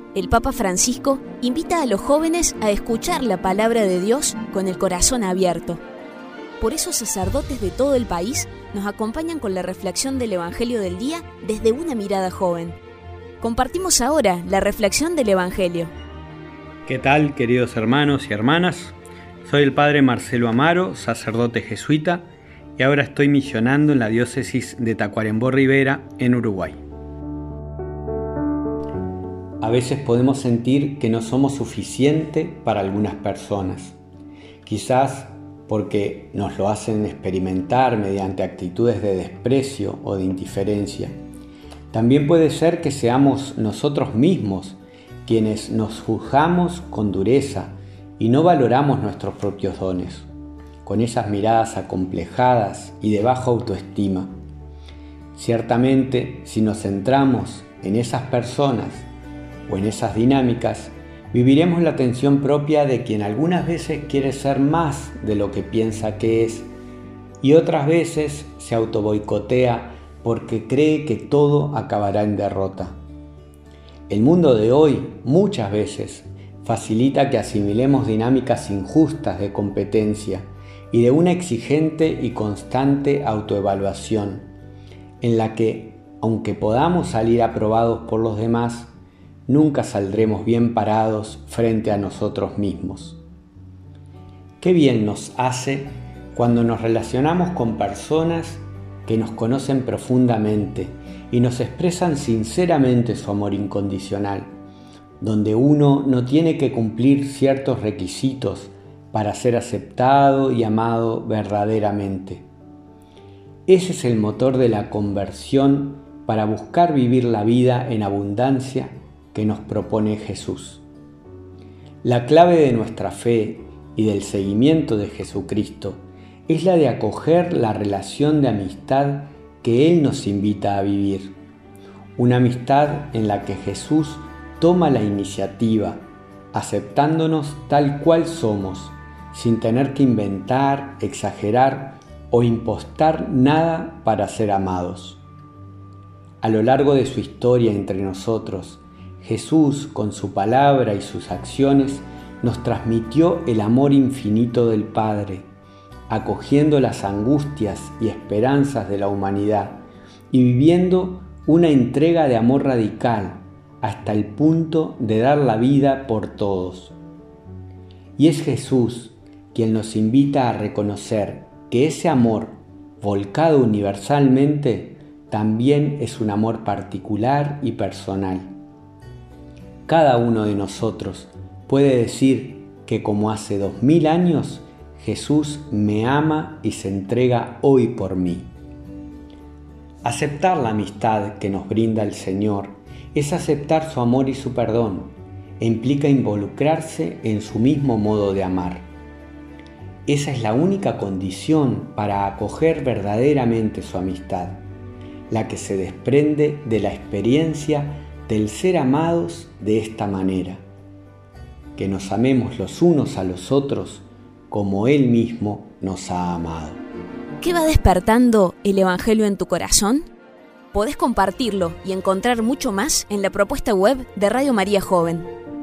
el Papa Francisco invita a los jóvenes a escuchar la palabra de Dios con el corazón abierto. Por eso sacerdotes de todo el país nos acompañan con la reflexión del Evangelio del día desde una mirada joven. Compartimos ahora la reflexión del Evangelio. ¿Qué tal, queridos hermanos y hermanas? Soy el Padre Marcelo Amaro, sacerdote jesuita, y ahora estoy misionando en la diócesis de Tacuarembó Rivera, en Uruguay. A veces podemos sentir que no somos suficiente para algunas personas, quizás porque nos lo hacen experimentar mediante actitudes de desprecio o de indiferencia. También puede ser que seamos nosotros mismos quienes nos juzgamos con dureza y no valoramos nuestros propios dones, con esas miradas acomplejadas y de baja autoestima. Ciertamente, si nos centramos en esas personas o en esas dinámicas, viviremos la tensión propia de quien algunas veces quiere ser más de lo que piensa que es y otras veces se autoboicotea porque cree que todo acabará en derrota. El mundo de hoy muchas veces facilita que asimilemos dinámicas injustas de competencia y de una exigente y constante autoevaluación, en la que, aunque podamos salir aprobados por los demás, nunca saldremos bien parados frente a nosotros mismos. Qué bien nos hace cuando nos relacionamos con personas que nos conocen profundamente y nos expresan sinceramente su amor incondicional, donde uno no tiene que cumplir ciertos requisitos para ser aceptado y amado verdaderamente. Ese es el motor de la conversión para buscar vivir la vida en abundancia que nos propone Jesús. La clave de nuestra fe y del seguimiento de Jesucristo es la de acoger la relación de amistad que Él nos invita a vivir. Una amistad en la que Jesús toma la iniciativa, aceptándonos tal cual somos, sin tener que inventar, exagerar o impostar nada para ser amados. A lo largo de su historia entre nosotros, Jesús, con su palabra y sus acciones, nos transmitió el amor infinito del Padre, acogiendo las angustias y esperanzas de la humanidad y viviendo una entrega de amor radical hasta el punto de dar la vida por todos. Y es Jesús quien nos invita a reconocer que ese amor, volcado universalmente, también es un amor particular y personal. Cada uno de nosotros puede decir que como hace 2000 años, Jesús me ama y se entrega hoy por mí. Aceptar la amistad que nos brinda el Señor es aceptar su amor y su perdón, e implica involucrarse en su mismo modo de amar. Esa es la única condición para acoger verdaderamente su amistad, la que se desprende de la experiencia del ser amados de esta manera, que nos amemos los unos a los otros como Él mismo nos ha amado. ¿Qué va despertando el Evangelio en tu corazón? Podés compartirlo y encontrar mucho más en la propuesta web de Radio María Joven.